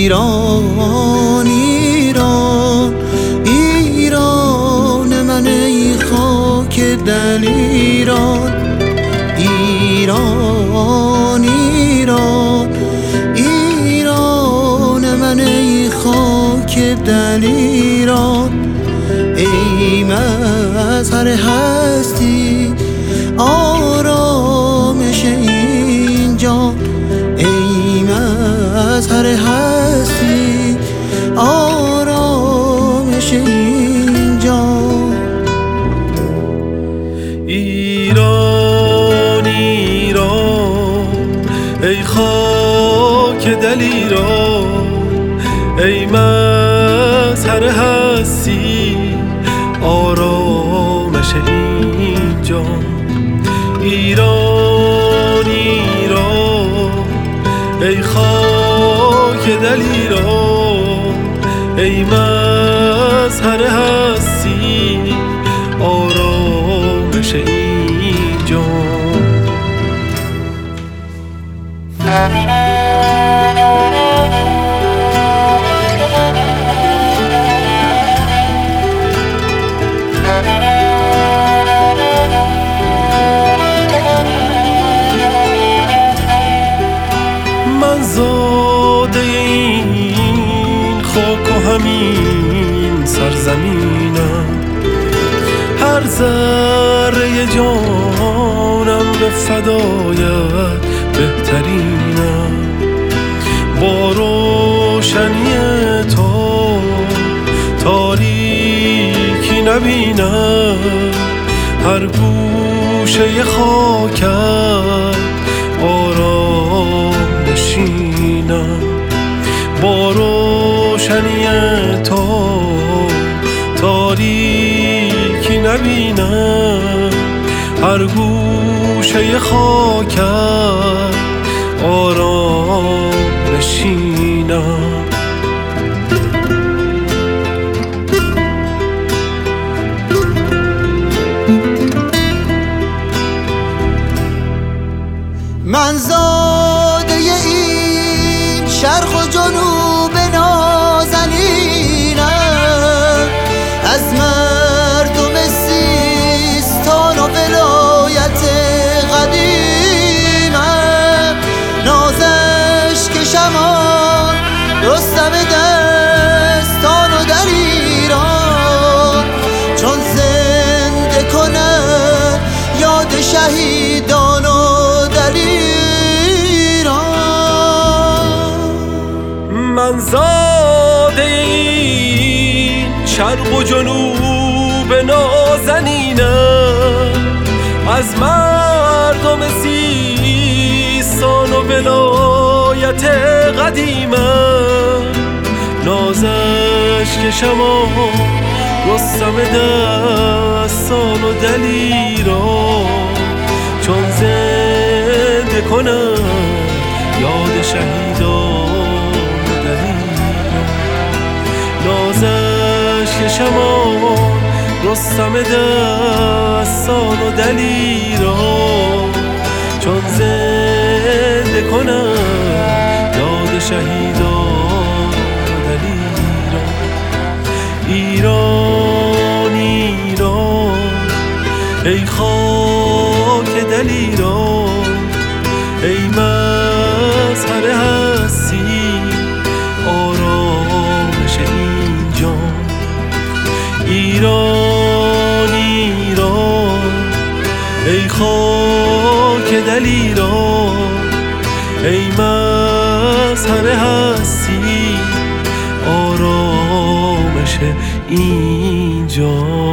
ایران ایران ایران من ای خاک دل ایران ایران ایران ایران من ای خاک دل ایران ای مظهر هستی آرامش این جان ای مظهر هستی آرامش این جان ایران ایران ای خاک دل ایران ای مظهر هستی آرامش این جان ایران ایران ای خاک دل ایران ای مظهر هستی آرامش این جان من زاده این خاک و همین سرزمینم هر ذره جانم به فدایت بهترینم با روشنی تو تاریکی نبینم هر گوشه خاکت آرام نشینم با روشنی تو تاریکی نبینم هر گوشه خاکت آرام نشینم من زاده این شرق و جنوب نازنینم از مردم سیستان و ولایت قدیمم نازش کشمان رستم دستان و در ایران چون زنده کنه یاد شهیدان و من زاده این شرق و جنوب نازنینم از مردم سیستان و ولایت قدیمم نازش کشمان رستم دستان و دلیران چون زنده کنم یاد شهیدان نازش کشمان رستم دستان و دلیران چون زنده کنم یاد شهیدان و دلیران ایران ایران ای خاک دل ایران ای مظهر هستی آرامش این جان ایران ایران ای خاک دل ایران ای مظهر هستی آرامش این جان